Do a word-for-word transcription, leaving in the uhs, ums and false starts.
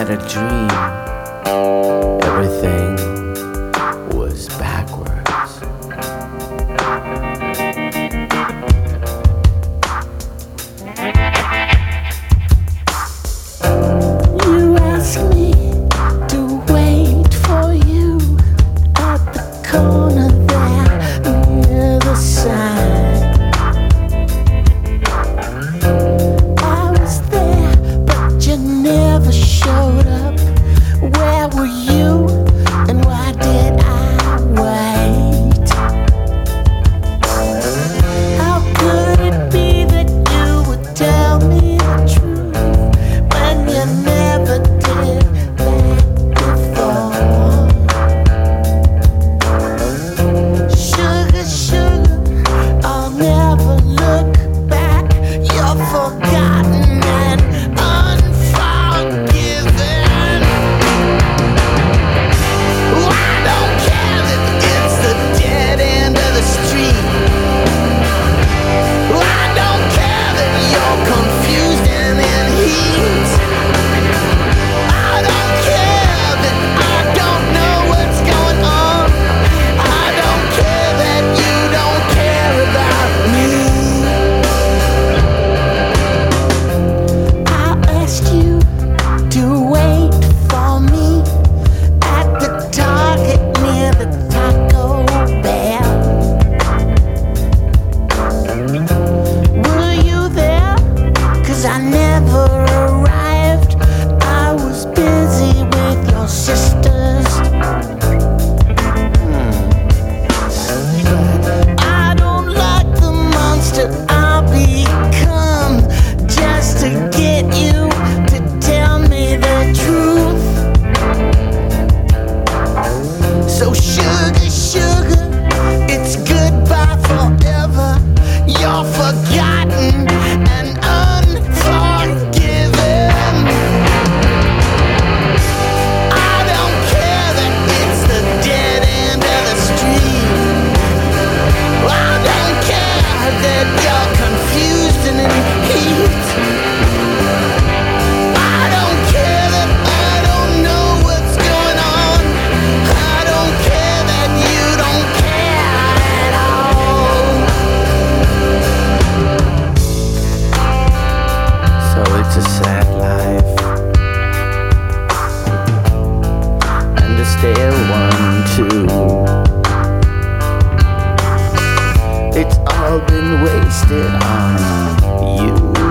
had a dream. Everything was backwards. You asked me to wait for you at the corner there near the sign. I was there, but you never showed up. Where were you, and why did I wait? How could it be that you would tell me the truth when you never did that before? Sugar, sugar, I'll never look back. You're forgotten and unforgiven. Oh, I don't care if it's the dead end of the street. Oh, I don't care that you're confused and in heat. I don't care that I don't know what's going on. I don't care that you don't care about me. I asked you to wait for me at the Target near the Taco Bell. Were you there? 'Cause I never arrived. I was busy with your sisters. I don't like the monster I'll become just to get you to tell me the truth. So sugar, sugar, it's goodbye forever. You're forgotten and unforgiven. I don't care that it's the dead end of the street. I don't care that you're confused and in heat. I don't care that I don't know what's going on. I don't care that you don't care at all. So it's a sad life, and a stale one too. It's all been wasted on you.